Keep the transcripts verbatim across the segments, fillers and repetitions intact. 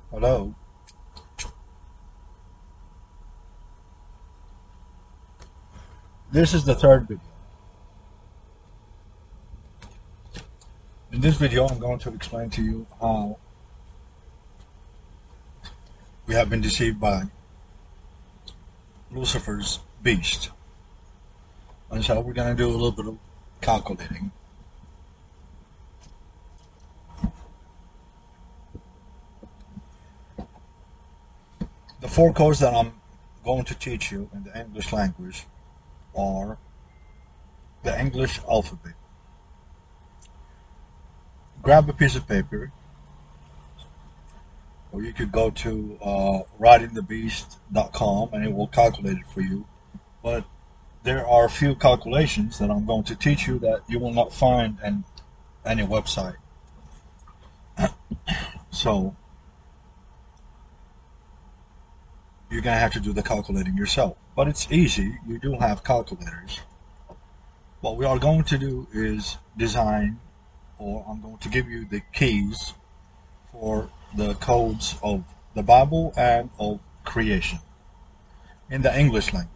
Hello. This is the third video. In this video, I'm going to explain to you how we have been deceived by Lucifer's beast. And so we're going to do a little bit of calculating. The four codes that I'm going to teach you in the English language are the English alphabet. Grab a piece of paper, or you could go to uh, riding the beast dot com and it will calculate it for you. But there are a few calculations that I'm going to teach you that you will not find in any website. So you're going to have to do the calculating yourself. But it's easy. You do have calculators. What we are going to do is design, or I'm going to give you the keys for the codes of the Bible and of creation in the English language.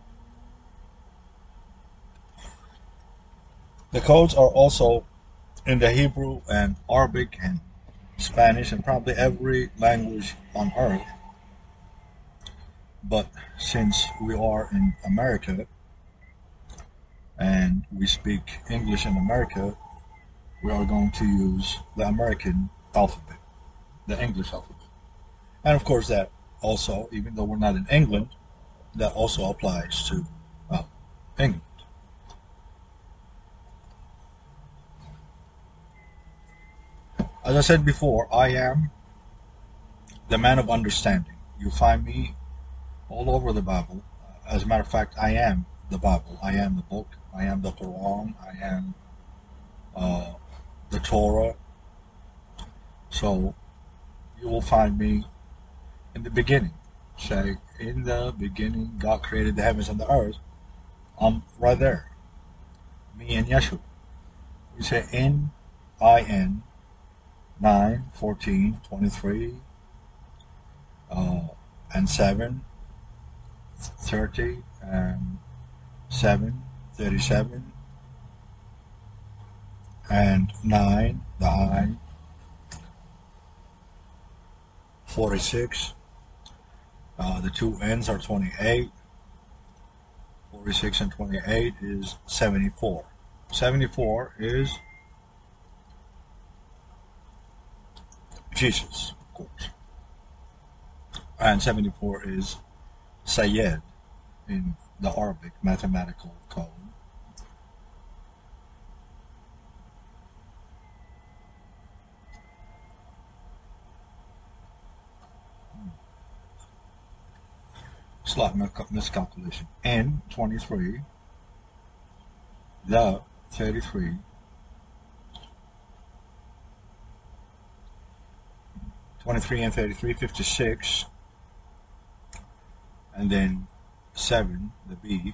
The codes are also in the Hebrew and Arabic and Spanish and probably every language on earth. But since we are in America and we speak English in America, we are going to use the American alphabet, the English alphabet. And of course that also, even though we're not in England, that also applies to uh, England. As I said before, I am the man of understanding. You find me all over the Bible. As a matter of fact, I am the Bible. I am the book. I am the Quran. I am uh, the Torah. So you will find me in the beginning. Say, in the beginning, God created the heavens and the earth. I'm right there. Me and Yeshua. We say in, I N, nine, fourteen, twenty-three, uh, and seven, thirty, and seven, thirty-seven, and nine, the I, forty-six, uh, the two N's are twenty-eight, forty-six and twenty-eight is seventy-four. seventy-four is Jesus, of course. And seventy-four is Sayyid in the Arabic mathematical code. Slight miscalculation. N, twenty-three, the, thirty-three, twenty-three and thirty-three, fifty-six, and then seven, the B,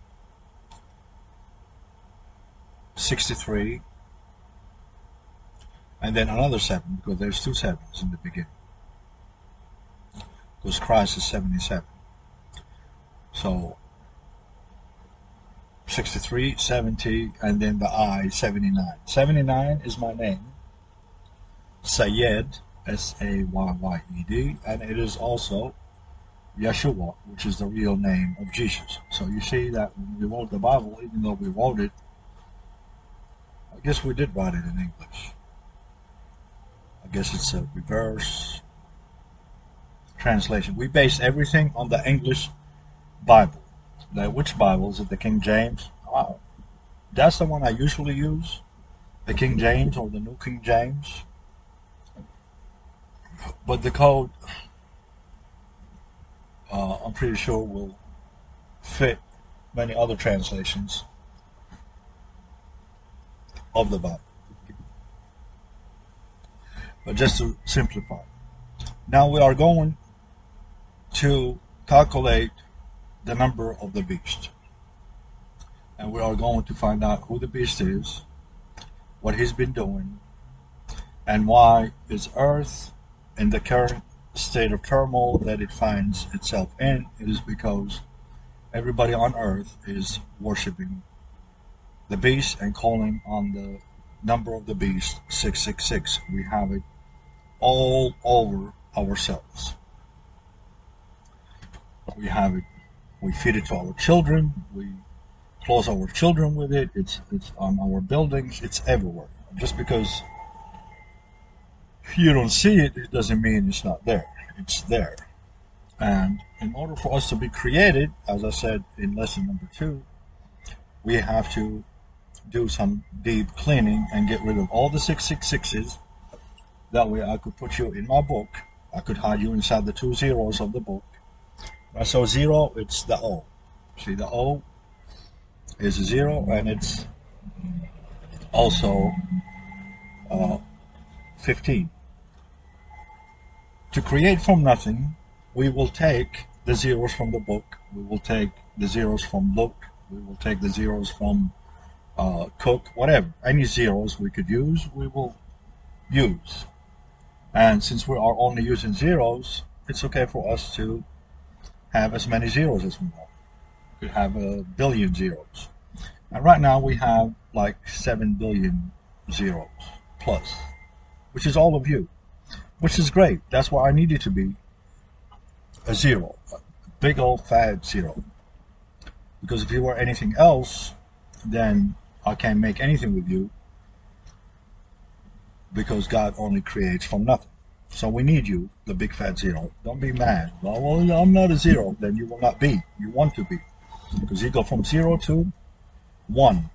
sixty-three, and then another seven, because there's two sevens in the beginning, because Christ is seventy-seven. So sixty-three, seventy, and then the I, seventy-nine. seventy-nine is my name, Sayyid, S A Y Y E D, and it is also Yeshua, which is the real name of Jesus. So you see that when we wrote the Bible, even though we wrote it, I guess we did write it in English. I guess it's a reverse translation. We base everything on the English Bible. The, which Bible? Is it the King James? Wow. That's the one I usually use, the King James or the New King James. But the code, uh, I'm pretty sure, will fit many other translations of the Bible. But just to simplify, now we are going to calculate the number of the beast. And we are going to find out who the beast is, what he's been doing, and why is Earth in the current state of turmoil that it finds itself in, it is because everybody on earth is worshiping the beast and calling on the number of the beast six six six. We have it all over ourselves. We have it, we feed it to our children, we clothe our children with it, it's, it's on our buildings, it's everywhere. Just because you don't see it, it doesn't mean it's not there. It's there. And in order for us to be created, as I said in lesson number two, we have to do some deep cleaning and get rid of all the six six sixes. That way I could put you in my book. I could hide you inside the two zeros of the book. When I saw zero, it's the O. See, the O is a zero, and it's also uh, fifteen. To create from nothing, we will take the zeros from the book. We will take the zeros from Luke. We will take the zeros from uh, Cook, whatever. Any zeros we could use, we will use. And since we are only using zeros, it's okay for us to have as many zeros as we want. We could have a billion zeros. And right now we have like seven billion zeros plus, which is all of you, which is great. That's why I need you to be a zero, a big old fat zero. Because if you were anything else, then I can't make anything with you, because God only creates from nothing. So we need you, the big fat zero. Don't be mad. Well, well, I'm not a zero. Then you will not be. You want to be. Because you go from zero to one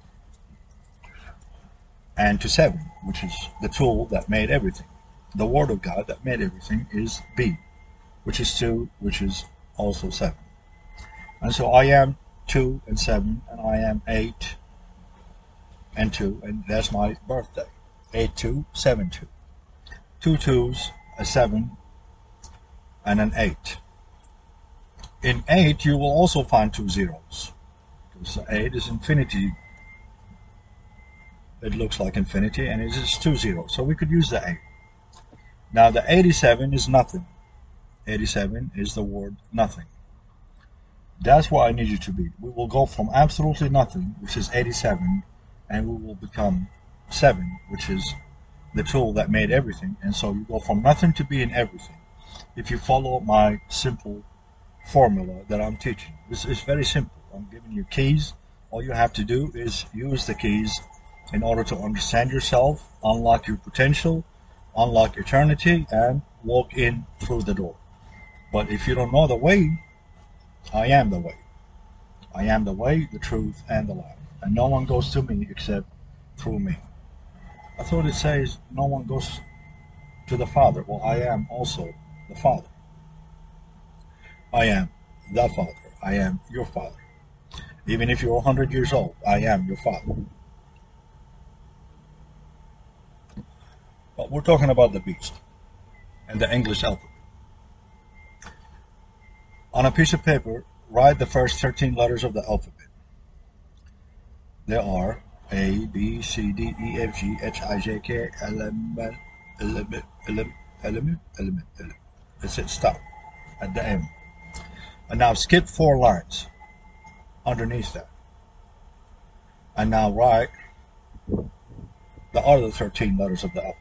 and to seven, which is the tool that made everything. The word of God that made everything is B, which is two, which is also seven. And so I am two and seven, and I am eight and two, and that's my birthday. Eight two, seven two. Two twos, a seven, and an eight. In eight, you will also find two zeros. Because eight is infinity. It looks like infinity, and it is two zeros. So we could use the eight. Now the eighty-seven is nothing. eighty-seven is the word nothing. That's where I need you to be. We will go from absolutely nothing, which is eighty-seven, and we will become seven, which is the tool that made everything. And so you go from nothing to being everything. If you follow my simple formula that I'm teaching, it's, it's very simple. I'm giving you keys. All you have to do is use the keys in order to understand yourself, unlock your potential, unlock eternity, and walk in through the door. But if you don't know the way, I am the way. I am the way, the truth, and the life. And no one goes to me except through me. I thought it says no one goes to the Father. Well, I am also the Father. I am the Father. I am your Father. Even if you're one hundred years old, I am your Father. But we're talking about the beast and the English alphabet. On a piece of paper, write the first thirteen letters of the alphabet. There are A, B, C, D, E, F, G, H, I, J, K, L, M, N, L, M, L, M, L, M, L, M, L, M. That's it, stop at the M. And now skip four lines underneath that. And now write the other thirteen letters of the alphabet.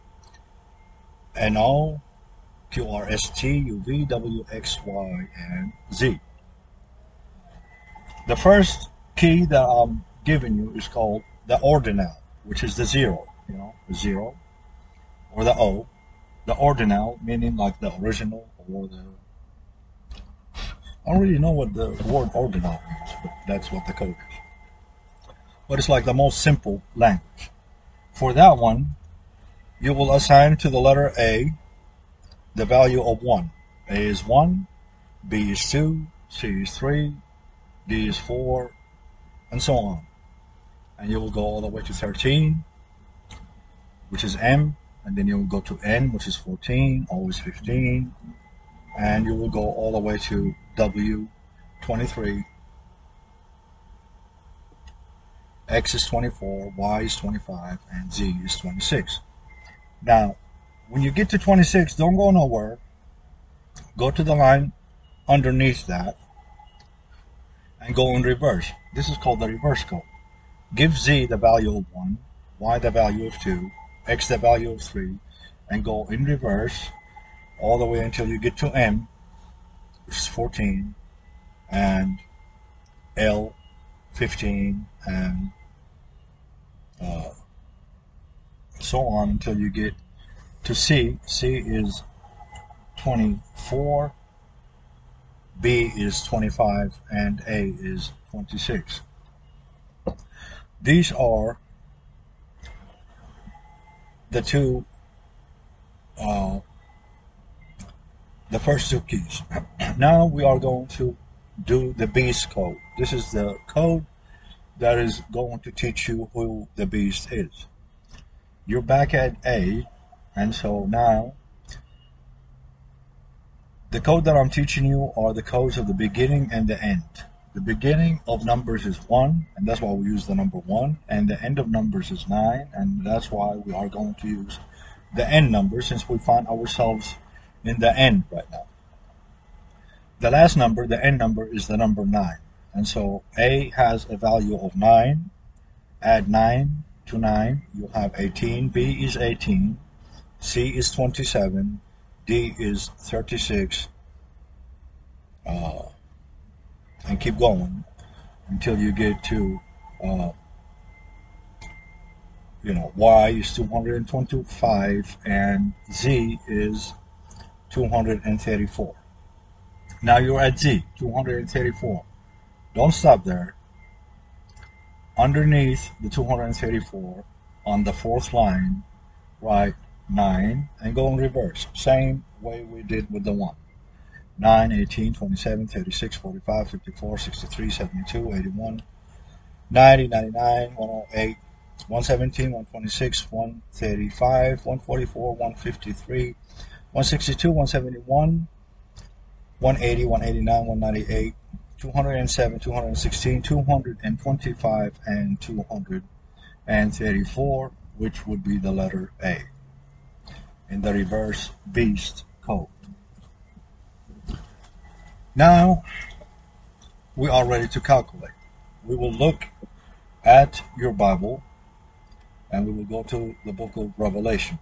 N, O, Q, R, S, T, U, V, W, X, Y, and Z. The first key that I'm giving you is called the ordinal, which is the zero, you know, the zero, or the O. The ordinal, meaning like the original, or the... I don't really know what the word ordinal means, but that's what the code is. But it's like the most simple language. For that one, you will assign to the letter A the value of one. A is one, B is two, C is three, D is four, and so on. And you will go all the way to thirteen, which is M, and then you will go to N, which is fourteen, always fifteen, and you will go all the way to W, twenty-three, X is twenty-four, Y is twenty-five, and Z is twenty-six. Now, when you get to twenty-six, don't go nowhere. Go to the line underneath that and go in reverse. This is called the reverse code. Give Z the value of one, Y the value of two, X the value of three, and go in reverse all the way until you get to M, which is fourteen, and L, fifteen, and uh, so on until you get to C. C is twenty-four, B is twenty-five, and A is twenty-six. These are the two, uh, the first two keys. Now we are going to do the beast code. This is the code that is going to teach you who the beast is. You're back at A, and so now the code that I'm teaching you are the codes of the beginning and the end. The beginning of numbers is one, and that's why we use the number one, and the end of numbers is nine, and that's why we are going to use the end number since we find ourselves in the end right now. The last number, the end number, is the number nine, and so A has a value of nine. Add nine to nine, you have eighteen. B is eighteen. C is twenty-seven. D is thirty-six. Uh, and keep going until you get to, uh, you know, Y is two hundred twenty-five and Z is two hundred thirty-four. Now you're at Z, two hundred thirty-four. Don't stop there. Underneath the two hundred thirty-four, on the fourth line, write nine and go in reverse. Same way we did with the one. nine, eighteen, twenty-seven, thirty-six, forty-five, fifty-four, sixty-three, seventy-two, eighty-one, ninety, ninety-nine, one oh eight, one seventeen, one twenty-six, one thirty-five, one forty-four, one fifty-three, one sixty-two, one seventy-one, one eighty, one eighty-nine, one ninety-eight, two hundred seven, two hundred sixteen, two hundred twenty-five, and two hundred thirty-four, which would be the letter A in the reverse beast code. Now we are ready to calculate. We will look at your Bible and we will go to the book of Revelation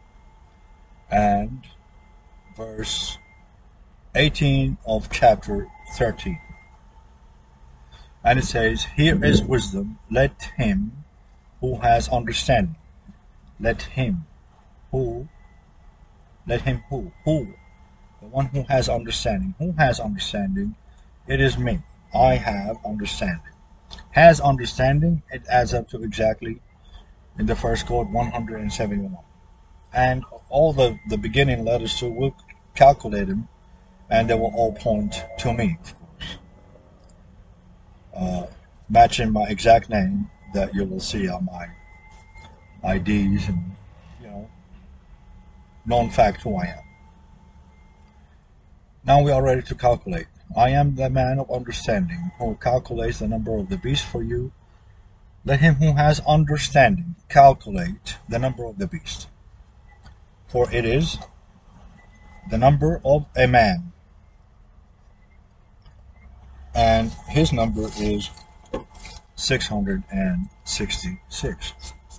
and verse eighteen of chapter thirteen. And it says, "Here is wisdom, let him who has understanding." Let him who, let him who, who, the one who has understanding. Who has understanding? It is me. I have understanding. Has understanding, it adds up to exactly, in the first code, one hundred seventy-one. And all the, the beginning letters, so we'll calculate them, and they will all point to me, of course. Uh, matching my exact name that you will see on my I Ds and, you know, known fact who I am. Now we are ready to calculate. I am the man of understanding who calculates the number of the beast for you. Let him who has understanding calculate the number of the beast. For it is the number of a man, and his number is six hundred sixty-six.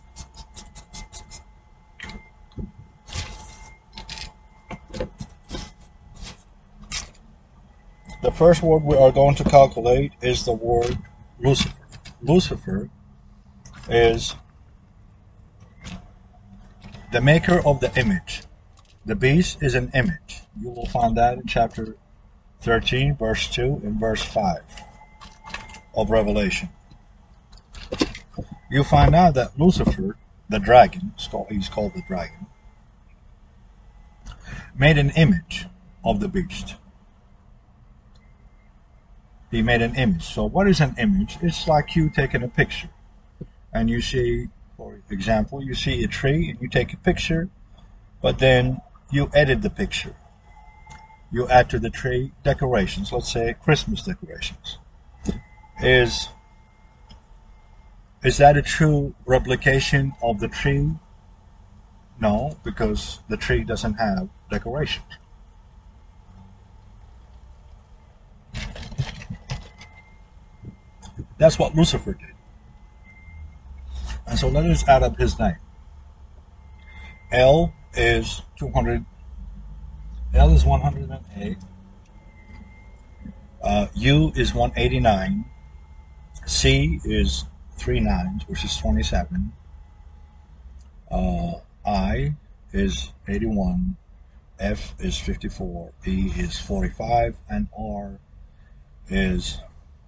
The first word we are going to calculate is the word Lucifer. Lucifer is the maker of the image. The beast is an image. You will find that in chapter thirteen, verse two, and verse five of Revelation. You find out that Lucifer, the dragon, he's called the dragon, made an image of the beast. He made an image. So what is an image? It's like you taking a picture. And you see, for example, you see a tree and you take a picture, but then you edit the picture. You add to the tree decorations, let's say Christmas decorations. Is, is that a true replication of the tree? No, because the tree doesn't have decorations. that's what Lucifer did. And so let us add up his name. L is two hundred. L is one hundred eight. Uh, U is one eighty-nine. C is three nines, which is twenty-seven. Uh, I is eighty-one. F is fifty-four. E is forty-five. And R is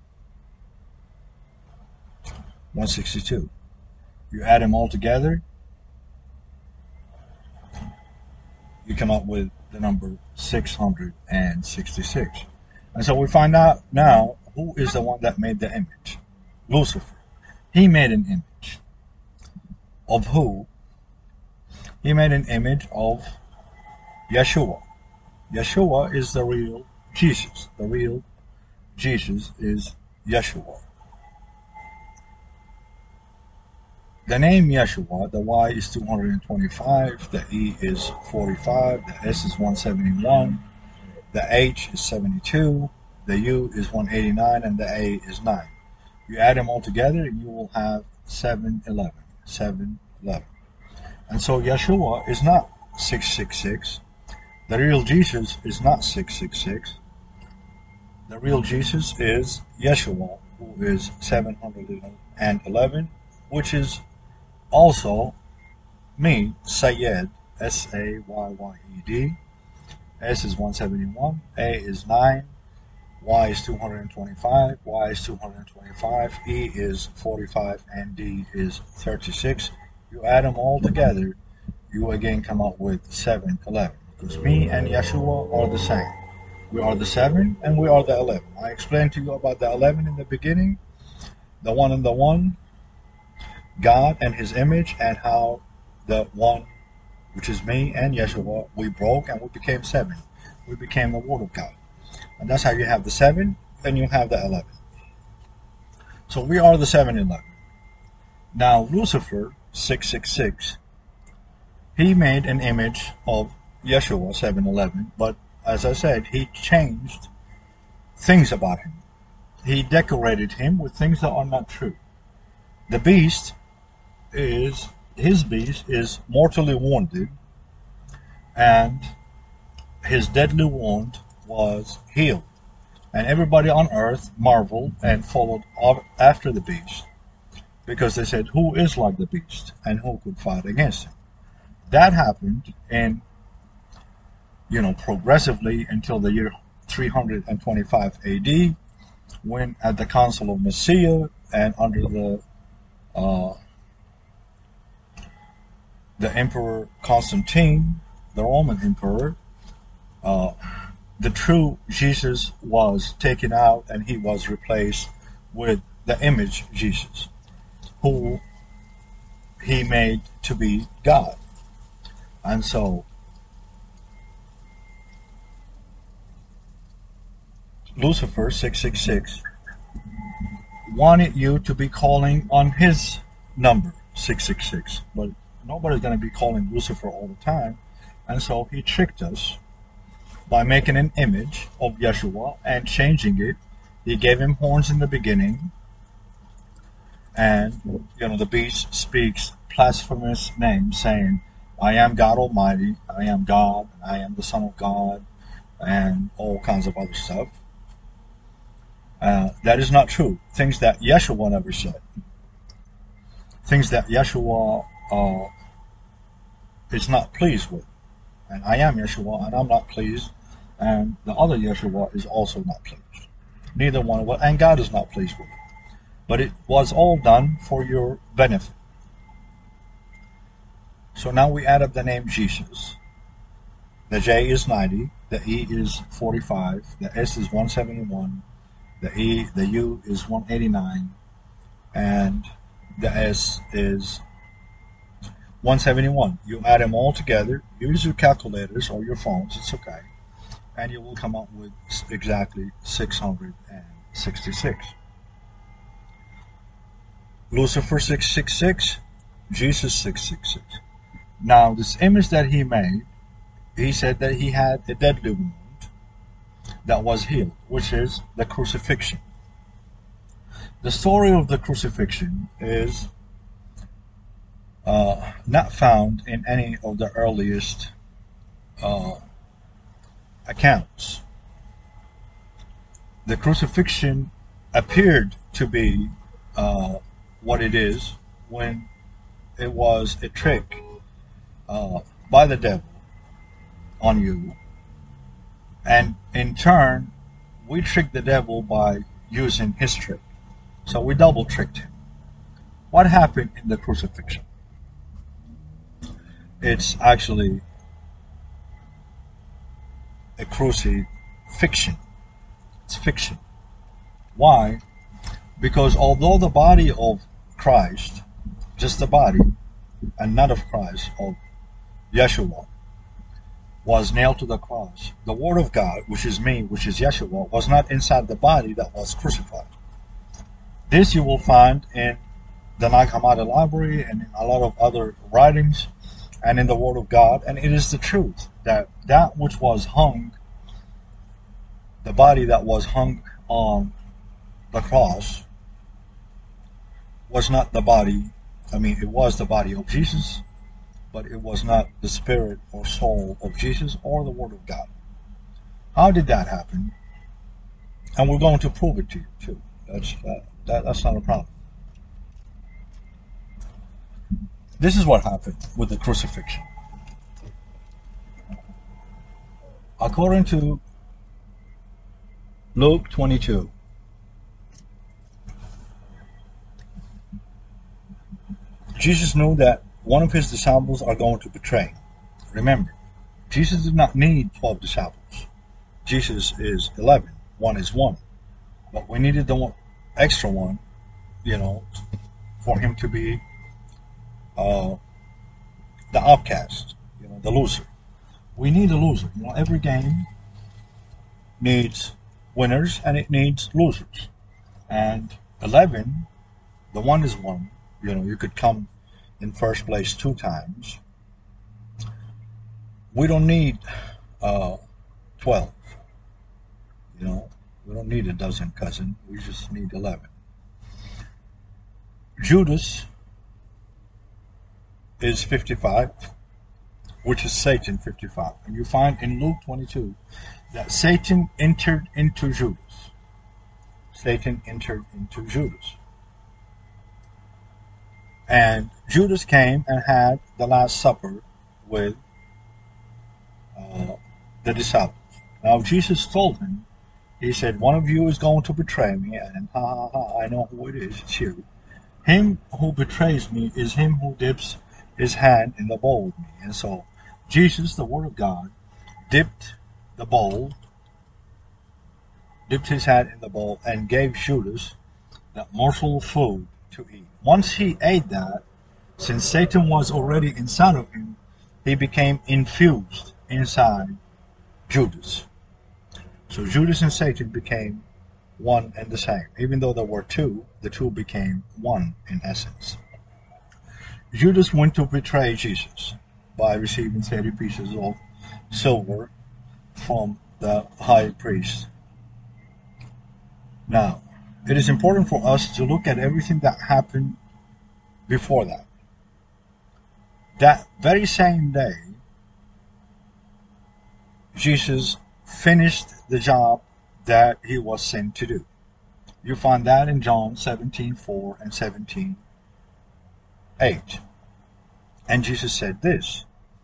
one sixty-two. You add them all together, you come up with the number six hundred sixty-six. And so we find out now who is the one that made the image. Lucifer. He made an image. Of who? He made an image of Yeshua. Yeshua is the real Jesus. The real Jesus is Yeshua. The name Yeshua, the Y is two hundred twenty-five, the E is forty-five, the S is one seventy-one, the H is seventy-two, the U is one eighty-nine, and the A is nine. You add them all together and you will have seven eleven. seven eleven. And so Yeshua is not six six six. The real Jesus is not six six six. The real Jesus is Yeshua, who is seven hundred eleven, which is also me, Sayed, S A Y Y E D. S is one seventy-one, A is nine, Y is two hundred twenty-five, Y is two hundred twenty-five, E is forty-five, and D is thirty-six. You add them all together, you again come up with seven eleven. Because me and Yeshua are the same. We are the seven and we are the eleven. I explained to you about the eleven in the beginning, the one and the one, God and his image, and how the one, which is me and Yeshua, we broke and we became seven. We became the Word of God. And that's how you have the seven and you have the eleven. So we are the seven eleven. Now Lucifer, six six six, he made an image of Yeshua, seven eleven, but as I said, he changed things about him. He decorated him with things that are not true. The beast is, his beast is mortally wounded, and his deadly wound was healed. And everybody on earth marveled and followed after the beast, because they said, who is like the beast and who could fight against him? That happened in, you know, progressively until the year three hundred twenty-five A D, when at the Council of Nicaea and under the uh, the Emperor Constantine, the Roman Emperor, uh, the true Jesus was taken out and he was replaced with the image Jesus, who he made to be God. And so Lucifer, six six six, wanted you to be calling on his number, six six six, but nobody's going to be calling Lucifer all the time. And so he tricked us by making an image of Yeshua and changing it. He gave him horns in the beginning, and you know the beast speaks blasphemous names, saying, I am God Almighty, I am God, I am the Son of God, and all kinds of other stuff. Uh, that is not true. Things that Yeshua never said. Things that Yeshua uh, is not pleased with. And I am Yeshua, and I'm not pleased. And the other Yeshua is also not pleased. Neither one of us, and God is not pleased with it. But it was all done for your benefit. So now we add up the name Jesus. The J is ninety, the E is forty-five, the S is one seventy-one, the E, the U is one eighty-nine, and the S is one seventy-one. You add them all together, use your calculators or your phones, it's okay, and you will come up with exactly six hundred sixty-six. Lucifer six six six, Jesus six six six. Now this image that he made, he said that he had a deadly wound that was healed, which is the crucifixion. The story of the crucifixion is uh, not found in any of the earliest uh, accounts. The crucifixion appeared to be uh, what it is when it was a trick uh, by the devil on you, and in turn we tricked the devil by using his trick. So we double tricked him. What happened in the crucifixion? It's actually a crucifixion. It's fiction. Why? Because although the body of Christ, just the body, and not of Christ, of Yeshua, was nailed to the cross, the Word of God, which is me, which is Yeshua, was not inside the body that was crucified. This you will find in the Nag Hammadi library and in a lot of other writings and in the Word of God, and it is the truth that that which was hung, the body that was hung on the cross, was not the body, I mean, it was the body of Jesus, but it was not the spirit or soul of Jesus or the Word of God. How did that happen? And we're going to prove it to you, too. That's, that, that, that's not a problem. This is what happened with the crucifixion. According to Luke twenty-two, Jesus knew that one of his disciples are going to betray him. Remember, Jesus did not need twelve disciples. Jesus is eleven. One is one. But we needed the one, extra one, you know, for him to be uh, the outcast, you know, the loser. We need a loser. You know, every game needs winners and it needs losers. And eleven, the one is one. You know, you could come in first place two times. We don't need uh, twelve. You know, we don't need a dozen cousin. We just need eleven. Judas is fifty-five, which is Satan fifty-five. And you find in Luke twenty-two that Satan entered into Judas. Satan entered into Judas. And Judas came and had the Last Supper with uh, the disciples. Now Jesus told him, he said, one of you is going to betray me, and ha ha ha, I know who it is, it's you. Him who betrays me is him who dips his hand in the bowl with me. And so Jesus, the Word of God, dipped the bowl, dipped his hand in the bowl, and gave Judas that morsel of food to eat. Once he ate that, since Satan was already inside of him, he became infused inside Judas. So Judas and Satan became one and the same. Even though there were two, the two became one in essence. Judas went to betray Jesus by receiving thirty pieces of silver from the high priest. Now, it is important for us to look at everything that happened before that. That very same day, Jesus finished the job that he was sent to do. You find that in John seventeen four and seventeen eight. And Jesus said this,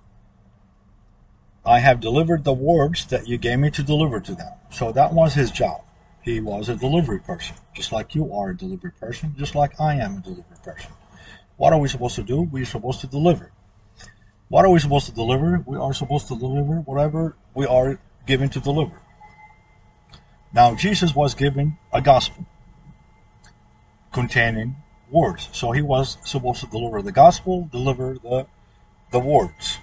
I have delivered the words that you gave me to deliver to them. So that was his job. He was a delivery person, just like you are a delivery person, just like I am a delivery person. What are we supposed to do? We're supposed to deliver. What are we supposed to deliver? We are supposed to deliver whatever we are given to deliver. Now, Jesus was given a gospel containing words. So he was supposed to deliver the gospel, deliver the, the words.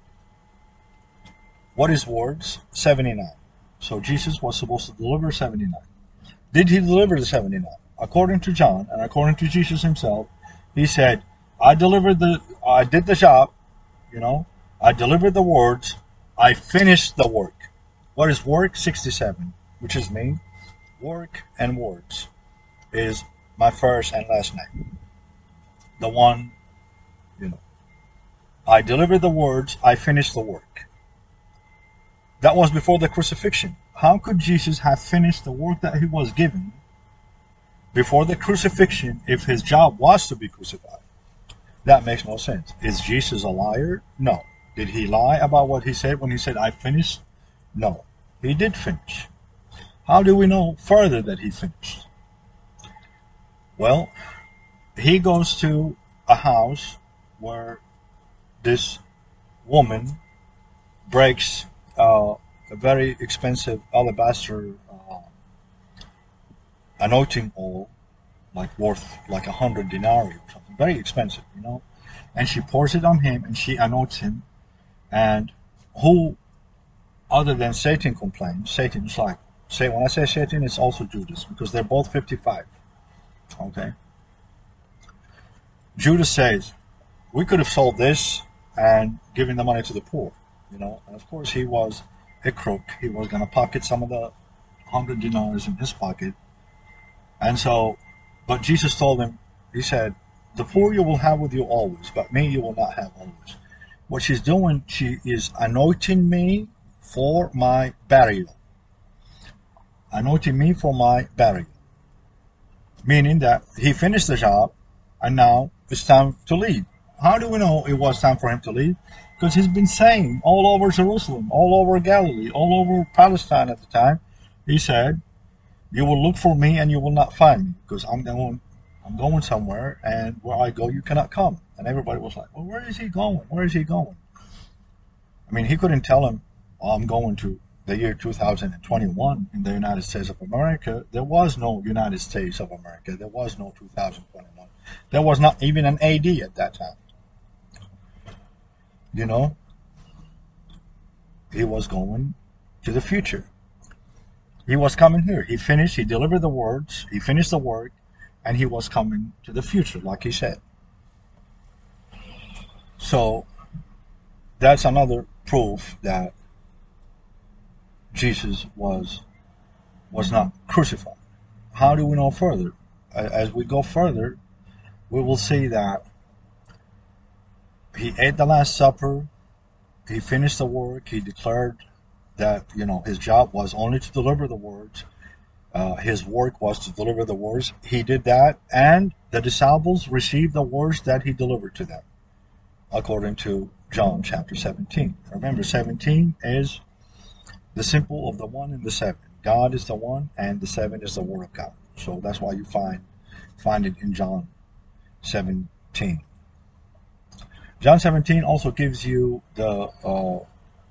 What is words? seventy-nine. So Jesus was supposed to deliver seventy-nine. Did he deliver the seventy-nine? According to John and according to Jesus himself, he said, I delivered the, I did the job, you know, I delivered the words, I finished the work. What is work? sixty-seven, which is me. Work and words is my first and last name. The one, you know, I delivered the words, I finished the work. That was before the crucifixion. How could Jesus have finished the work that he was given before the crucifixion if his job was to be crucified? That makes no sense. Is Jesus a liar? No. Did he lie about what he said when he said, I finished? No. He did finish. How do we know further that he finished? Well, he goes to a house where this woman breaks uh, a very expensive alabaster uh, anointing oil, like worth like a hundred denarii or something, very expensive, you know. And she pours it on him and she anoints him. And who other than Satan complains? Satan's like, say when I say Satan, it's also Judas, because they're both fifty-five. Okay. Judas says, we could have sold this and given the money to the poor, you know. And of course he was a crook. He was going to pocket some of the hundred dinars in his pocket. And so, but Jesus told him, he said, the poor you will have with you always, but me you will not have always. What she's doing, she is anointing me for my burial. Anointing me for my burial. Meaning that he finished the job and now it's time to leave. How do we know it was time for him to leave? Because he's been saying all over Jerusalem, all over Galilee, all over Palestine at the time, he said, you will look for me and you will not find me, because I'm going, I'm going somewhere, and where I go you cannot come. And everybody was like, well, where is he going? Where is he going? I mean, he couldn't tell him, oh, I'm going to the year two thousand twenty-one in the United States of America. There was no United States of America. There was no two thousand twenty-one. There was not even an A D at that time. You know, he was going to the future. He was coming here. He finished, he delivered the words, he finished the work, and he was coming to the future, like he said. So, that's another proof that Jesus was was not crucified. How do we know further? As we go further, we will see that he ate the Last Supper, he finished the work, he declared that, you know, his job was only to deliver the words. Uh, his work was to deliver the words. He did that, and the disciples received the words that he delivered to them, according to John chapter seventeen. Remember, seventeen is the symbol of the one and the seven. God is the one, and the seven is the word of God. So that's why you find find it in John seventeen. John seventeen also gives you the uh,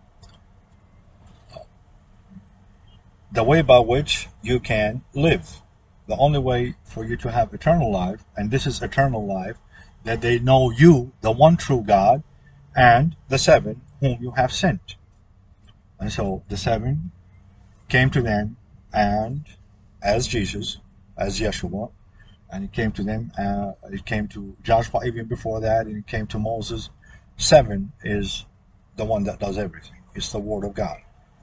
the way by which you can live. The only way for you to have eternal life, and this is eternal life, that they know you, the one true God, and the seven whom you have sent. And so the seven came to them, and as Jesus, as Yeshua, and it came to them, uh, it came to Joshua even before that, and it came to Moses. Seven is the one that does everything. It's the word of God.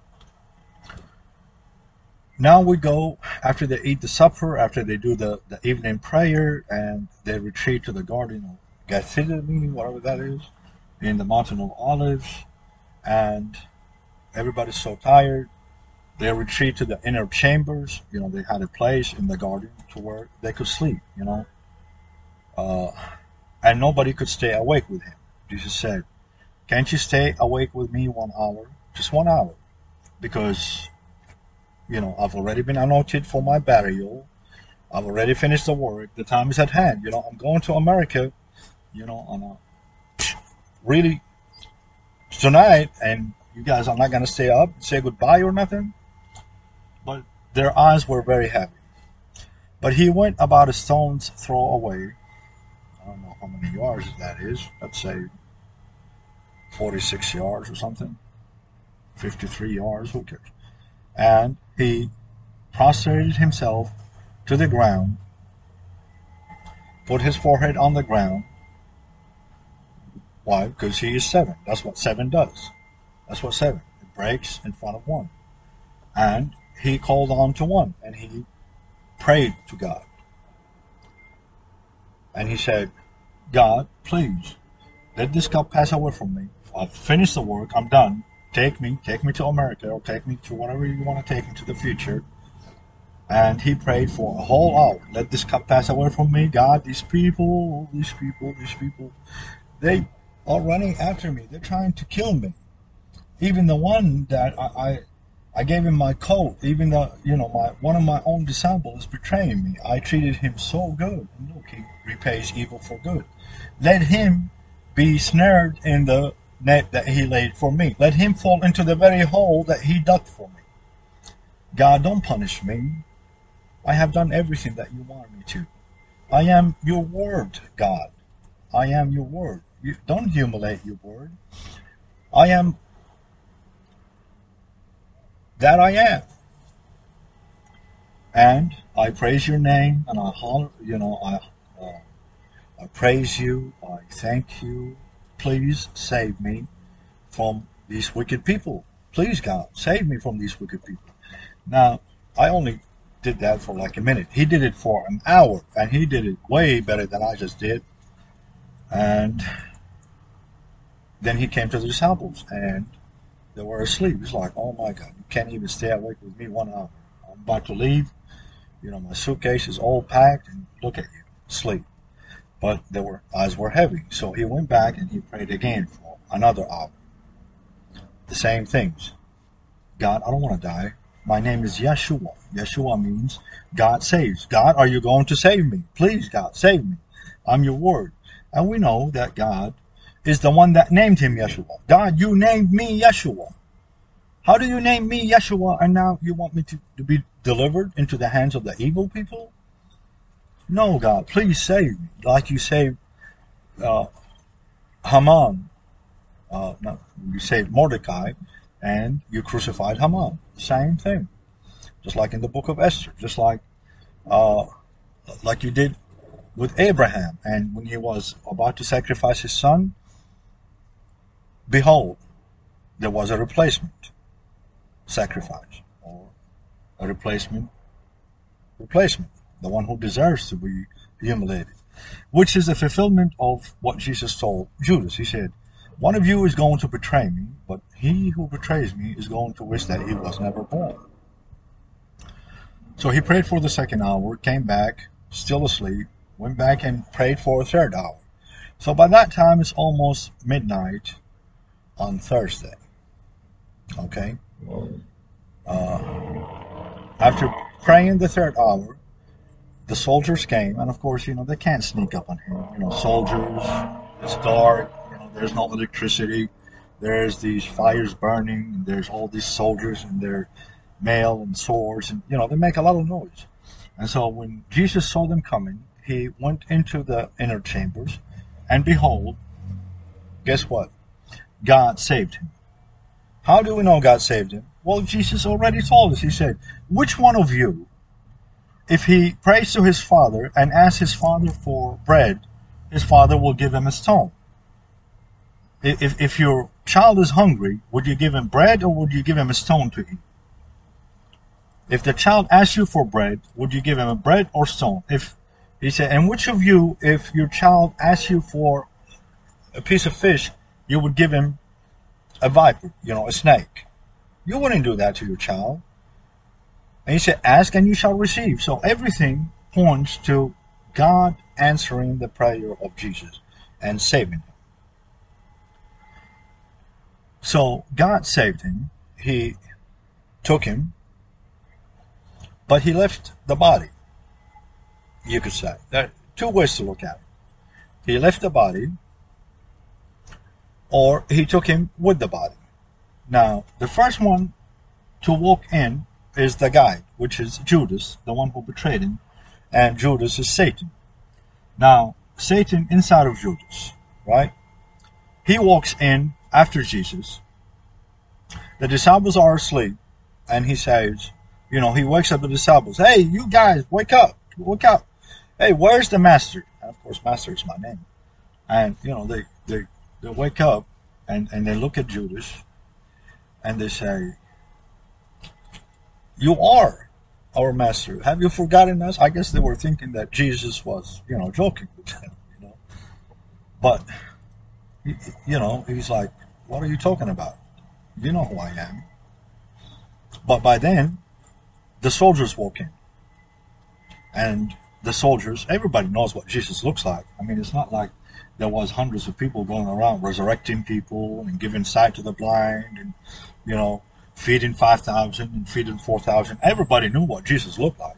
Now we go, after they eat the supper, after they do the, the evening prayer, and they retreat to the Garden of Gethsemane, whatever that is, in the Mountain of Olives, and everybody's so tired, they retreat to the inner chambers. You know, they had a place in the garden to where they could sleep, you know, uh, and nobody could stay awake with him. Jesus said, can't you stay awake with me one hour? Just one hour, because you know, I've already been anointed for my burial. I've already finished the work. The time is at hand. You know, I'm going to America, you know, on a really tonight, and you guys are not going to stay up, say goodbye or nothing. But their eyes were very heavy. But he went about a stone's throw away. I don't know how many yards that is. Let's say forty-six yards or something. fifty-three yards, who cares? And he prostrated himself to the ground, put his forehead on the ground. Why? Because he is seven. That's what seven does. That's what seven. It breaks in front of one. And he called on to one, and he prayed to God. And he said, God, please, let this cup pass away from me. I've finished the work. I'm done. Take me. Take me to America, or take me to whatever you want to take me to the future. And he prayed for a whole hour. Let this cup pass away from me. God, these people, these people, these people, they are running after me. They're trying to kill me. Even the one that I, I, I gave him my coat, even the, you know, my one of my own disciples is betraying me. I treated him so good. And look, he repays evil for good. Let him be snared in the net that he laid for me. Let him fall into the very hole that he dug for me. God, don't punish me. I have done everything that you want me to. I am your word, God. I am your word. You don't humiliate your word. I am that I am. And I praise your name, and I honor, you know, I, uh, I praise you. I thank you. Please save me from these wicked people. Please, God, save me from these wicked people. Now, I only did that for like a minute. He did it for an hour, and he did it way better than I just did. And then he came to the disciples, and they were asleep. He's like, oh my God, you can't even stay awake with me one hour. I'm about to leave. You know, my suitcase is all packed, and look at you, sleep. But their eyes were heavy. So he went back and he prayed again for another hour. The same things. God, I don't want to die. My name is Yeshua. Yeshua means God saves. God, are you going to save me? Please, God, save me. I'm your word. And we know that God is the one that named him Yeshua. God, you named me Yeshua. How do you name me Yeshua and now you want me to, to be delivered into the hands of the evil people? No, God, please save me. Like you saved uh, Haman. Uh, no, you saved Mordecai and you crucified Haman. Same thing. Just like in the book of Esther. Just like uh, like you did with Abraham. And when he was about to sacrifice his son, behold, there was a replacement sacrifice, or a replacement replacement, the one who deserves to be humiliated, which is the fulfillment of what Jesus told Judas. He said, one of you is going to betray me, but he who betrays me is going to wish that he was never born. So he prayed for the second hour, came back, still asleep, went back and prayed for a third hour. So by that time, it's almost midnight on Thursday. Okay? Uh, after praying the third hour, the soldiers came, and of course, you know, they can't sneak up on him. You know, soldiers, it's dark, you know, there's no electricity, there's these fires burning, and there's all these soldiers and their mail and swords, and, you know, they make a lot of noise. And so when Jesus saw them coming, he went into the inner chambers, and behold, guess what? God saved him. How do we know God saved him? Well, Jesus already told us. He said, which one of you, if he prays to his father and asks his father for bread, his father will give him a stone? If, if your child is hungry, would you give him bread or would you give him a stone to eat? If the child asks you for bread, would you give him a bread or stone? If he said, and which of you, if your child asks you for a piece of fish, you would give him a viper, you know, a snake? You wouldn't do that to your child. And he said, ask and you shall receive. So everything points to God answering the prayer of Jesus and saving him. So God saved him. He took him, but he left the body, you could say. There are two ways to look at it. He left the body, or he took him with the body. Now, the first one to walk in is the guide, which is Judas, the one who betrayed him, and Judas is Satan. Now, Satan inside of Judas, right? He walks in after Jesus. The disciples are asleep, and he says, you know, he wakes up the disciples. Hey, you guys, wake up, wake up. Hey, where's the master? And of course, master is my name. And, you know, they, they, they wake up, and, and they look at Judas, and they say, you are our master, have you forgotten us? I guess they were thinking that Jesus was, you know, joking with them, you know. But, you know, he's like, what are you talking about? You know who I am. But by then, the soldiers walk in. And the soldiers, everybody knows what Jesus looks like. I mean, it's not like there was hundreds of people going around resurrecting people and giving sight to the blind and, you know, feeding five thousand and feeding four thousand. Everybody knew what Jesus looked like.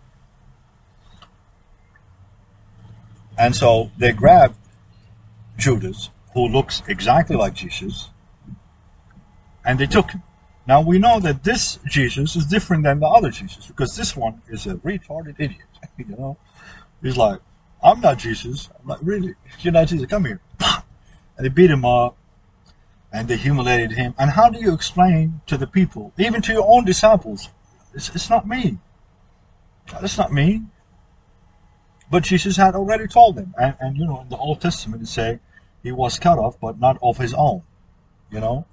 And so they grabbed Judas, who looks exactly like Jesus, and they took him. Now we know that this Jesus is different than the other Jesus, because this one is a retarded idiot. You know, he's like, I'm not Jesus. I'm like, really? You're not Jesus? Come here. And they beat him up, and they humiliated him. And how do you explain to the people, even to your own disciples, it's, it's not me. It's not me. But Jesus had already told them. And, and, you know, in the Old Testament, it say he was cut off, but not of his own. You know?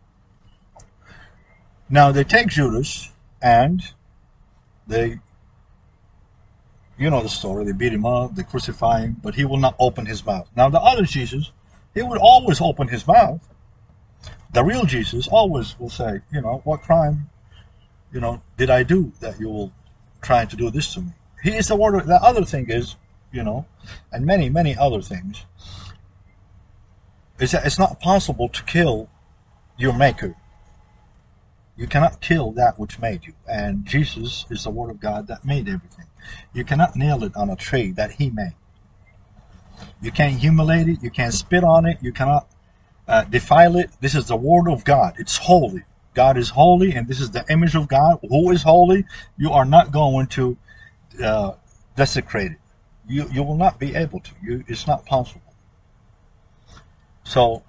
Now, they take Judas, and they, you know the story, they beat him up, they crucify him, but he will not open his mouth. Now, the other Jesus, he would always open his mouth. The real Jesus always will say, you know, what crime, you know, did I do that you will try to do this to me? He is the word. The other thing is, you know, and many, many other things, is that it's not possible to kill your maker. You cannot kill that which made you. And Jesus is the Word of God that made everything. You cannot nail it on a tree that he made. You can't humiliate it. You can't spit on it. You cannot uh, defile it. This is the Word of God. It's holy. God is holy, and this is the image of God who is holy. You are not going to uh, desecrate it. You, you will not be able to. You, it's not possible. So,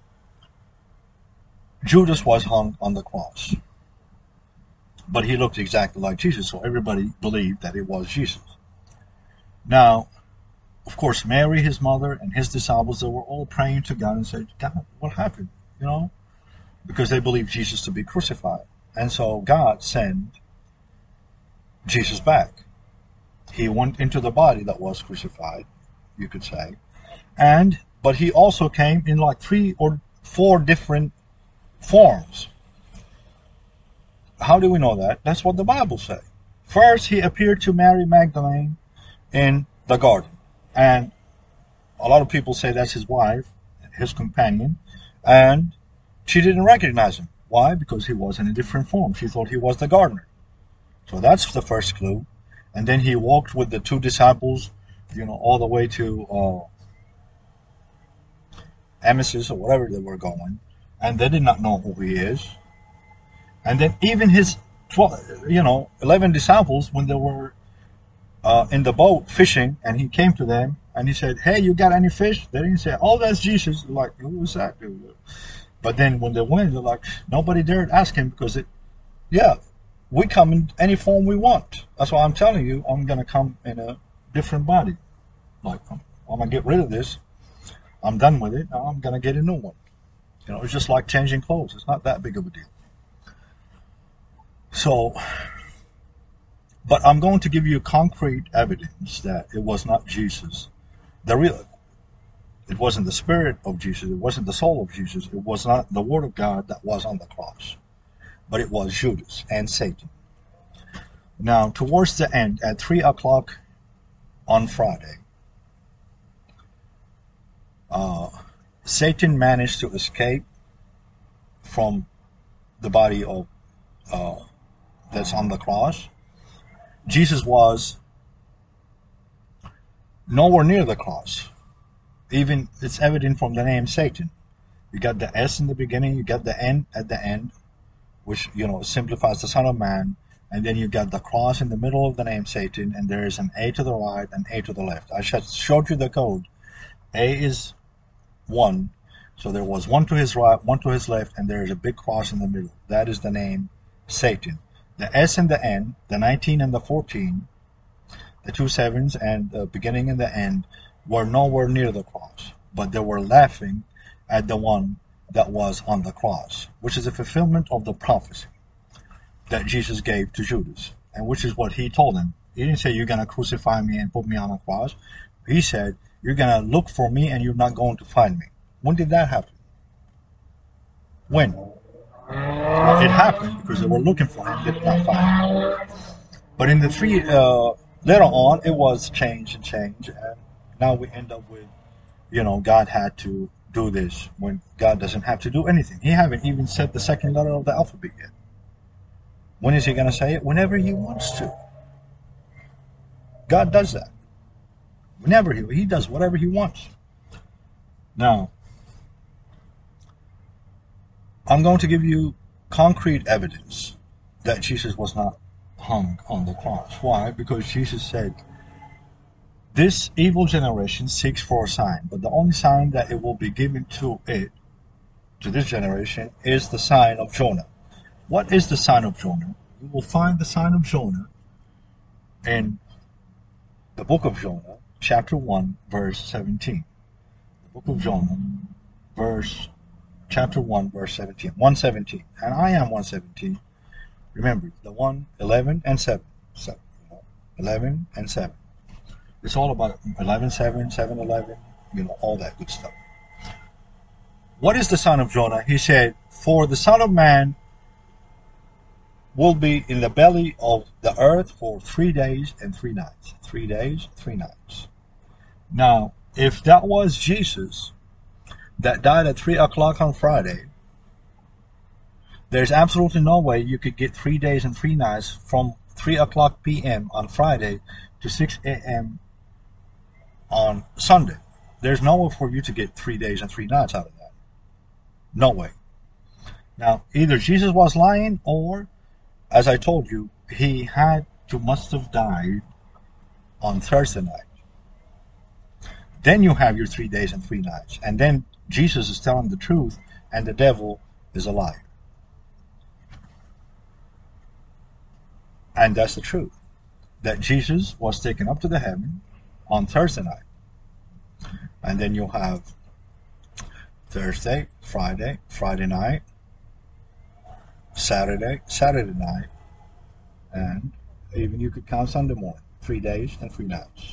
Judas was hung on the cross, but he looked exactly like Jesus, so everybody believed that it was Jesus. Now, of course, Mary, his mother, and his disciples, they were all praying to God and said, God, what happened? You know, because they believed Jesus to be crucified. And so God sent Jesus back. He went into the body that was crucified, you could say, and but he also came in like three or four different forms. How do we know that? That's what the Bible says. First, he appeared to Mary Magdalene in the garden. And a lot of people say that's his wife, his companion. And she didn't recognize him. Why? Because he was in a different form. She thought he was the gardener. So that's the first clue. And then he walked with the two disciples, you know, all the way to uh, Emmaus or wherever they were going. And they did not know who he is. And then even his, twelve, you know, eleven disciples, when they were uh, in the boat fishing, and he came to them and he said, "Hey, you got any fish?" They didn't say, "Oh, that's Jesus." They're like, who is that dude? But then when they went, they're like, nobody dared ask him because it, yeah, we come in any form we want. That's why I'm telling you, I'm gonna come in a different body. Like, I'm, I'm gonna get rid of this. I'm done with it. Now I'm gonna get a new one. You know, it's just like changing clothes. It's not that big of a deal. So, but I'm going to give you concrete evidence that it was not Jesus. The real, it wasn't the spirit of Jesus. It wasn't the soul of Jesus. It was not the Word of God that was on the cross. But it was Judas and Satan. Now, towards the end, at three o'clock on Friday, uh, Satan managed to escape from the body of uh, that's on the cross. Jesus was nowhere near the cross. Even it's evident from the name Satan. You got the S in the beginning, you got the N at the end, which, you know, simplifies the Son of Man, and then you got the cross in the middle of the name Satan, and there is an A to the right and A to the left. I showed you the code. A is one, so there was one to his right, one to his left, and there is a big cross in the middle. That is the name Satan. The S and the N, the nineteen and the fourteen, the two sevens and the beginning and the end, were nowhere near the cross, but they were laughing at the one that was on the cross, which is a fulfillment of the prophecy that Jesus gave to Judas. and which is what he told them. He didn't say, you're going to crucify me and put me on a cross. He said, you're going to look for me and you're not going to find me. When did that happen? When? Well, it happened because they were looking for him. They did not find him. But in the three, uh, later on, it was change and change. And now we end up with, you know, God had to do this when God doesn't have to do anything. He haven't even said the second letter of the alphabet yet. When is he going to say it? Whenever he wants to. God does that. Whenever he, he does whatever he wants. Now, I'm going to give you concrete evidence that Jesus was not hung on the cross. Why? Because Jesus said, this evil generation seeks for a sign, but the only sign that it will be given to it, to this generation, is the sign of Jonah. What is the sign of Jonah? You will find the sign of Jonah in the book of Jonah, chapter one, verse seventeen. The book of Jonah, verse, chapter one, verse seventeen. one seventeen. And I am one seventeen. Remember, the one, eleven, and seven. seven eleven and seven. It's all about eleven, seven, seven, eleven, you know, all that good stuff. What is the son of Jonah? He said, for the Son of Man will be in the belly of the earth for three days and three nights. Three days, three nights. Now, if that was Jesus that died at three o'clock on Friday, there's absolutely no way you could get three days and three nights from three o'clock p m on Friday to six a m on Sunday. There's no way for you to get three days and three nights out of that. No way. Now, either Jesus was lying, or, as I told you, he had to must have died on Thursday night. Then you have your three days and three nights. And then Jesus is telling the truth, and the devil is a liar. And that's the truth. That Jesus was taken up to the heaven on Thursday night. And then you'll have Thursday, Friday, Friday night, Saturday, Saturday night, and even you could count Sunday morning. Three days and three nights.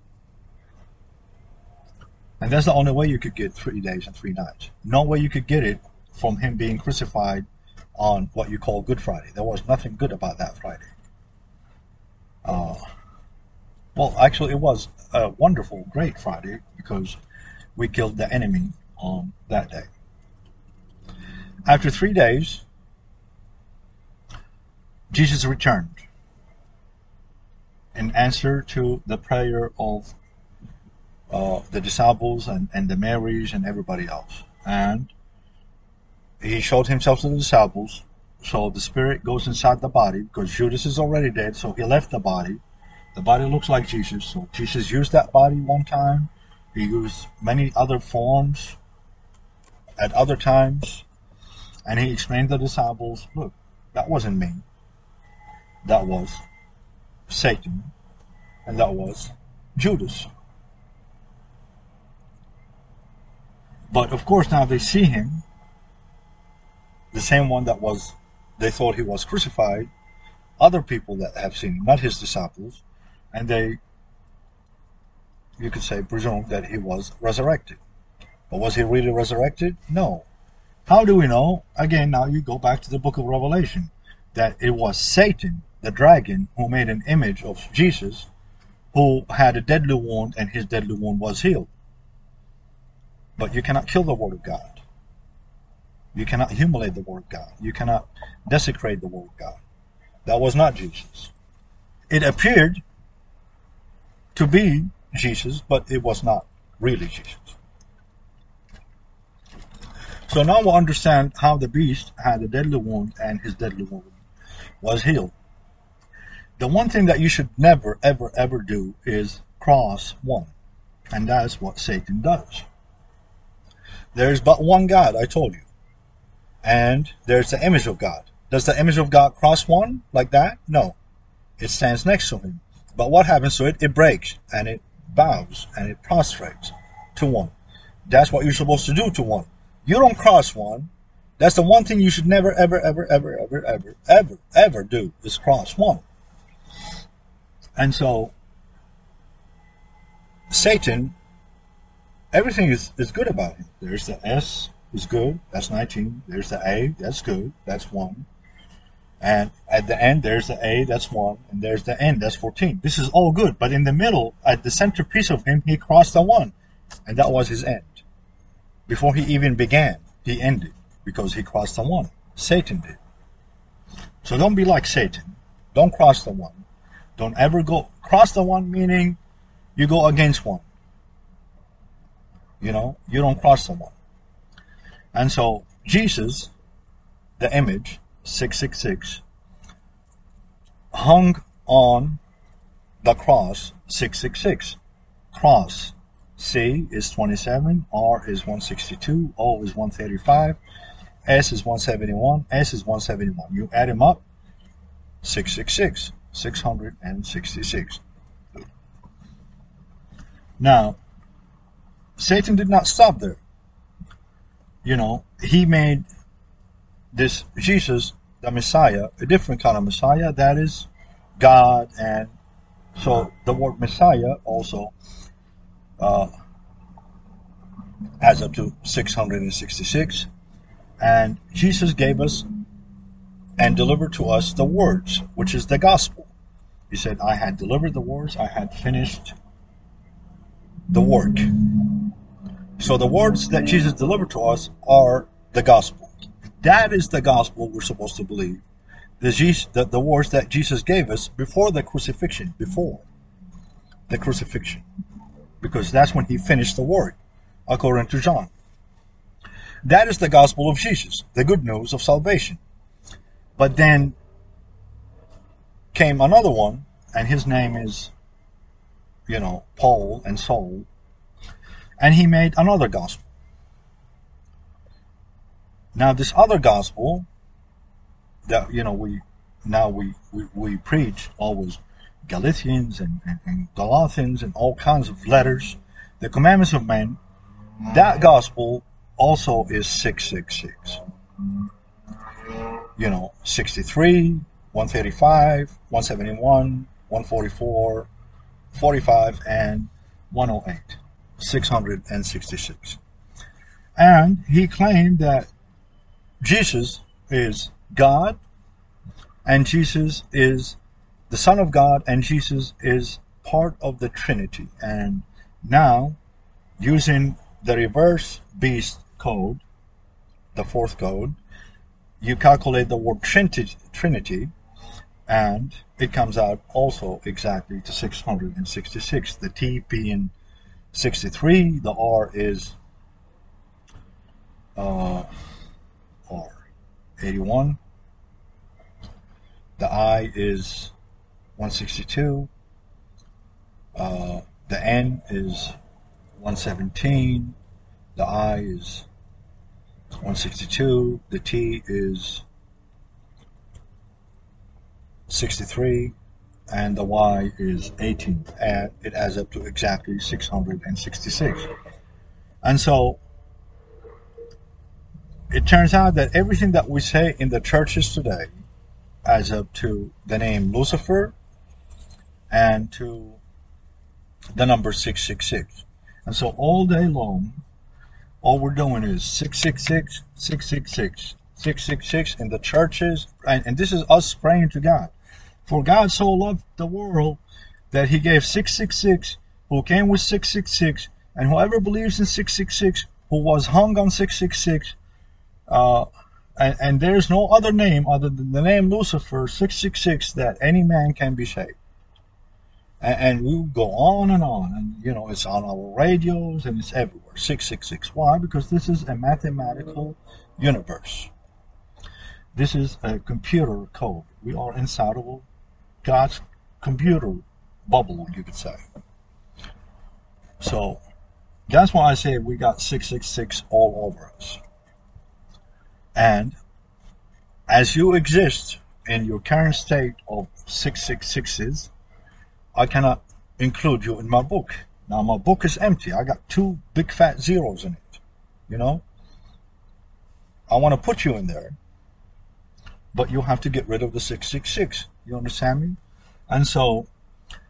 And that's the only way you could get three days and three nights. No way you could get it from him being crucified on what you call Good Friday. There was nothing good about that Friday. Uh, well, actually, it was a wonderful, great Friday because we killed the enemy on that day. After three days, Jesus returned in answer to the prayer of uh, the disciples and, and the Marys and everybody else. And he showed himself to the disciples. So the spirit goes inside the body because Judas is already dead. So he left the body. The body looks like Jesus. So Jesus used that body one time. He used many other forms at other times. And he explained to the disciples, look, that wasn't me. That was Satan. And that was Judas. But of course now they see him, the same one that was, they thought he was crucified, other people that have seen him, not his disciples, and they, you could say, presume that he was resurrected. But was he really resurrected? No. How do we know? Again, now you go back to the book of Revelation, that it was Satan, the dragon, who made an image of Jesus, who had a deadly wound, and his deadly wound was healed. But you cannot kill the Word of God. You cannot humiliate the Word of God. You cannot desecrate the Word of God. That was not Jesus. It appeared to be Jesus, but it was not really Jesus. So now we'll understand how the beast had a deadly wound and his deadly wound was healed. The one thing that you should never, ever, ever do is cross one. And that's what Satan does. There's but one God, I told you. And there's the image of God. Does the image of God cross one like that? No. It stands next to him. But what happens to it? It breaks and it bows and it prostrates to one. That's what you're supposed to do to one. You don't cross one. That's the one thing you should never, ever, ever, ever, ever, ever, ever, ever do is cross one. And so Satan, everything is, is good about him. There's the S is good, that's nineteen. There's the A, that's good, that's one. And at the end, there's the A, that's one. And there's the N, that's fourteen. This is all good. But in the middle, at the centerpiece of him, he crossed the one. And that was his end. Before he even began, he ended. Because he crossed the one. Satan did. So don't be like Satan. Don't cross the one. Don't ever go cross the one, meaning you go against one. You know, you don't cross the one. And so Jesus, the image, six six six, hung on the cross, six six six. Cross, C is twenty-seven, R is one sixty-two, O is one thirty-five, S is one seventy-one, S is one seventy-one. You add them up, six six six, six hundred sixty-six. Now, Satan did not stop there. You know, he made this Jesus, the Messiah, a different kind of Messiah, that is God. And so the word Messiah also uh, adds up to six hundred sixty-six. And Jesus gave us and delivered to us the words, which is the gospel. He said, I had delivered the words, I had finished the work. So the words that Jesus delivered to us are the gospel. That is the gospel we're supposed to believe. The, Jesus, the, the words that Jesus gave us before the crucifixion, before the crucifixion. Because that's when he finished the work, according to John. That is the gospel of Jesus, the good news of salvation. But then came another one, and his name is, you know, Paul and Saul. And he made another gospel. Now this other gospel that, you know, we now we, we, we preach always Galatians and, and, and Galatians and all kinds of letters, the commandments of men, that gospel also is six six six. You know, sixty-three, one thirty-five, one seventy-one, one forty-four, forty-five, and one oh eight. six hundred sixty-six. And he claimed that Jesus is God, and Jesus is the Son of God, and Jesus is part of the Trinity. And now, using the reverse beast code, the fourth code, you calculate the word Trinity, Trinity, and it comes out also exactly to six hundred sixty-six. The T being sixty-three, the R is uh, R eighty-one, the I is one sixty-two, uh, the N is one seventeen, the I is one sixty-two, the T is sixty-three, and the Y is eighteen, and it adds up to exactly six hundred sixty-six. And so it turns out that everything that we say in the churches today adds up to the name Lucifer and to the number six six six. And so all day long, all we're doing is six six six, six six six, six six six in the churches, and, and this is us praying to God. For God so loved the world that he gave six six six, who came with six six six, and whoever believes in six six six, who was hung on six six six, uh, and, and there's no other name other than the name Lucifer, six six six, that any man can be saved. And, and we go on and on, and you know, it's on our radios and it's everywhere, six six six. Why? Because this is a mathematical universe. This is a computer code. We are inside of God's computer bubble, you could say. So that's why I say we got six six six all over us. And as you exist in your current state of six six sixes, I cannot include you in my book. Now my book is empty. I got two big fat zeros in it. You know? I want to put you in there, but you have to get rid of the six six six. You understand me? And so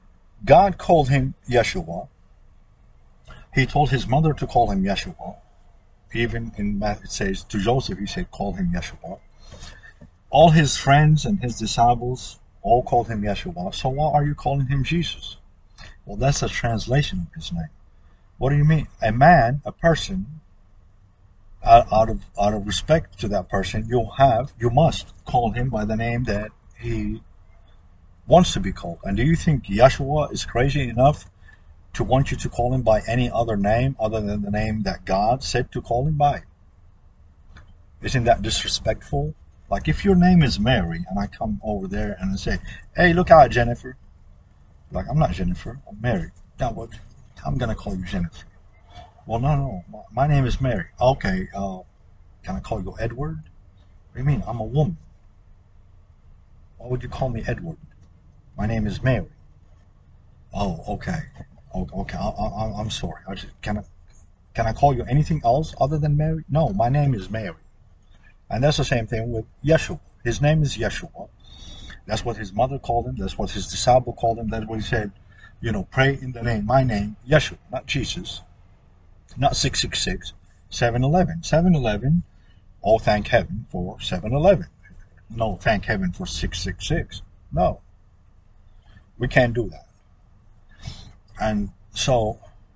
God called him Yeshua. He told his mother to call him Yeshua. Even in Matthew, it says to Joseph, he said, call him Yeshua. All his friends and his disciples all called him Yeshua. So why are you calling him Jesus? Well, that's a translation of his name. What do you mean? A man, a person, out, out of out of respect to that person, you'll have, you must call him by the name that he wants to be called. And do you think Yeshua is crazy enough to want you to call him by any other name other than the name that God said to call him by? Isn't that disrespectful? Like if your name is Mary and I come over there and I say, hey, look out, Jennifer. Like, I'm not Jennifer, I'm Mary. Now what? I'm going to call you Jennifer. Well, no, no, my, my name is Mary. Okay, uh, can I call you Edward? What do you mean? I'm a woman. Why would you call me Edward? My name is Mary. Oh, okay. Okay, I, I, I'm sorry. I just, can I, can I call you anything else other than Mary? No, my name is Mary. And that's the same thing with Yeshua. His name is Yeshua. That's what his mother called him. That's what his disciple called him. That's what he said, you know, pray in the name, my name, Yeshua, not Jesus, not six six six, seven eleven. seven eleven, oh, thank heaven for seven eleven. No, thank heaven for six six six. No, we can't do that. And so,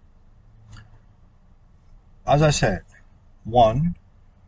as I said, one,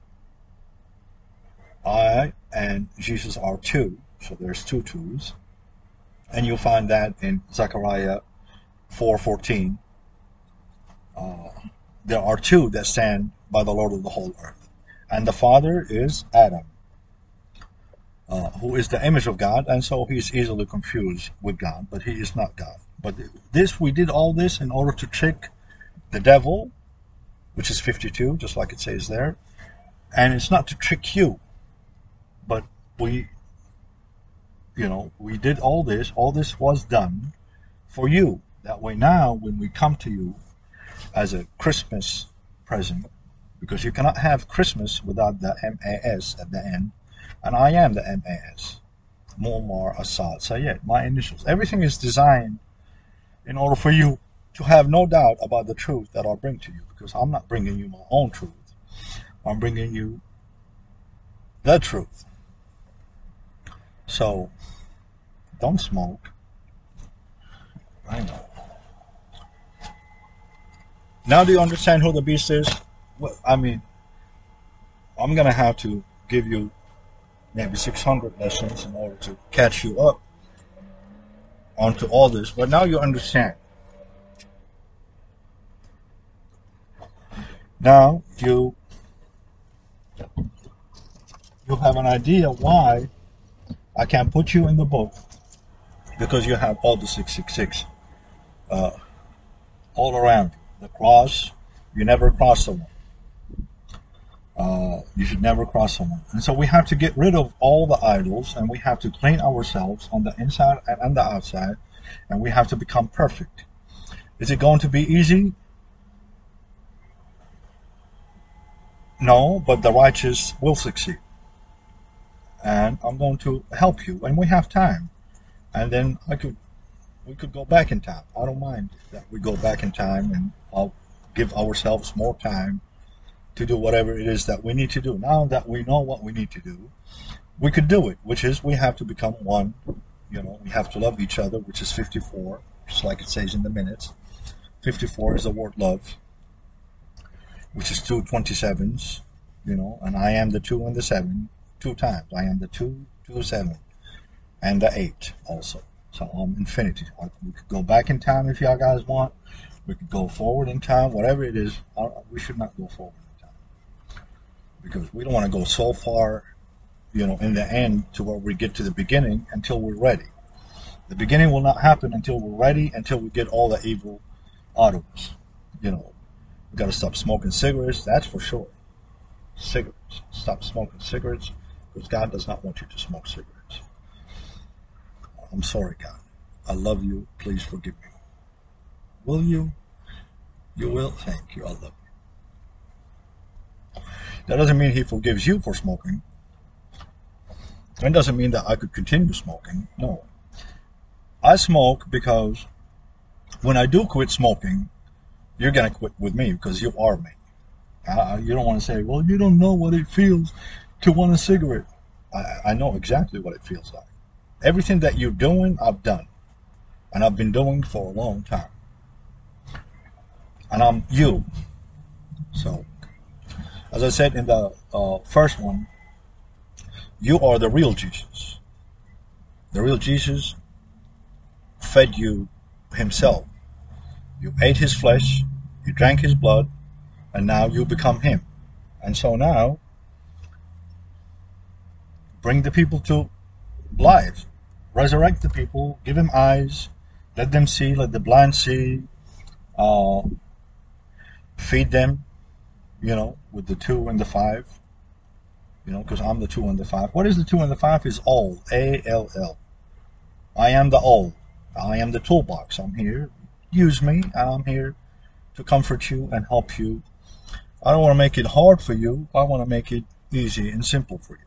I and Jesus are two, so there's two twos, and you'll find that in Zechariah four fourteen. Uh, there are two that stand by the Lord of the whole earth, and the Father is Adam, uh, who is the image of God, and so he's easily confused with God, but he is not God. But this, we did all this in order to trick the devil, which is fifty-two, just like it says there, and it's not to trick you. But we, you know, we did all this, all this was done for you. That way now, when we come to you as a Christmas present, because you cannot have Christmas without the M A S at the end, and I am the M A S, Muammar Assad Sayyid, my initials. Everything is designed in order for you to have no doubt about the truth that I'll bring to you, because I'm not bringing you my own truth. I'm bringing you the truth. So, don't smoke. I know. Now do you understand who the beast is? Well, I mean, I'm going to have to give you maybe six hundred lessons in order to catch you up onto all this. But now you understand. Now you, you have an idea why I can't put you in the book, because you have all the six six six uh, all around you. The cross, you never cross someone. Uh, you should never cross someone. And so we have to get rid of all the idols, and we have to clean ourselves on the inside and on the outside, and we have to become perfect. Is it going to be easy? No, but the righteous will succeed. And I'm going to help you, and we have time. And then I could, we could go back in time. I don't mind that we go back in time, and I'll give ourselves more time to do whatever it is that we need to do. Now that we know what we need to do, we could do it, which is we have to become one. You know, we have to love each other, which is fifty-four, just like it says in the minutes. fifty-four is the word love, which is two twenty-sevens, you know, and I am the two and the seven, two times. I am the two, two, seven, and the eight also. So I'm infinity. We could go back in time if y'all guys want. We could go forward in time, whatever it is. We should not go forward in time, because we don't want to go so far, you know, in the end to where we get to the beginning until we're ready. The beginning will not happen until we're ready, until we get all the evil out of us. You know, we got to stop smoking cigarettes, that's for sure. Cigarettes. Stop smoking cigarettes, because God does not want you to smoke cigarettes. I'm sorry, God. I love you. Please forgive me. Will you? You will? Thank you. I love you. That doesn't mean He forgives you for smoking. It doesn't mean that I could continue smoking. No. I smoke because When I do quit smoking, you're gonna quit with me because you are me. Uh, you don't want to say, well, you don't know what it feels to want a cigarette. I, I know exactly what it feels like. Everything that you're doing, I've done. And I've been doing for a long time. And I'm you. So, as I said in the uh, first one, you are the real Jesus. The real Jesus fed you himself. You ate his flesh, you drank his blood, and now you become him. And so now, bring the people to life. Resurrect the people, give them eyes, let them see, let the blind see, uh, feed them, you know, with the two and the five, you know, because I'm the two and the five. What is the two and the five? Is all, A L L. I am the all. I am the toolbox. I'm here. Use me. I'm here to comfort you and help you. I don't want to make it hard for you. I want to make it easy and simple for you.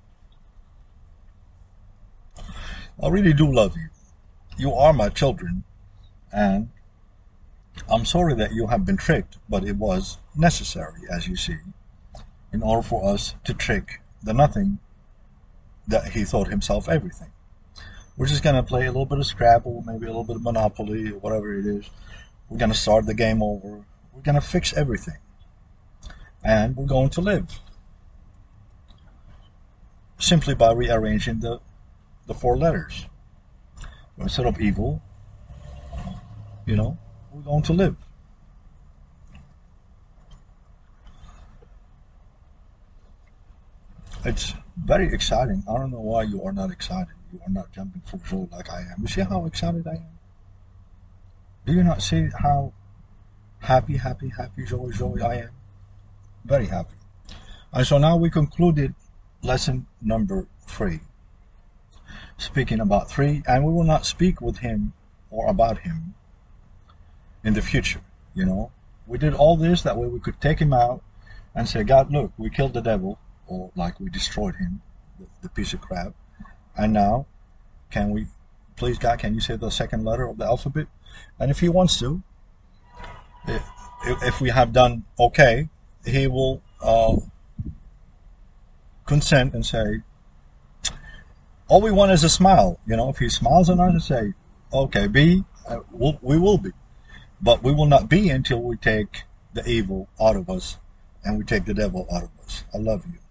I really do love you. You are my children, and I'm sorry that you have been tricked, but it was necessary, as you see, in order for us to trick the nothing that he thought himself everything. We're just going to play a little bit of Scrabble, maybe a little bit of Monopoly, or whatever it is. We're going to start the game over. We're going to fix everything. And we're going to live. Simply by rearranging the, the four letters. Instead of evil, you know, we're going to live. It's very exciting. I don't know why you are not excited. You are not jumping for joy like I am. You see how excited I am? Do you not see how happy, happy, happy, joy, joy I am? Very happy. And so now we concluded lesson number three. Speaking about three, and we will not speak with him or about him in the future, you know. We did all this that way we could take him out and say, God, look, we killed the devil, or like we destroyed him, the, the piece of crap. And now, can we, please God, can you say the second letter of the alphabet? And if he wants to, if, if we have done okay, he will uh, consent and say, all we want is a smile. You know, if he smiles on us and say, okay, be, uh, we'll, we will be. But we will not be until we take the evil out of us and we take the devil out of us. I love you.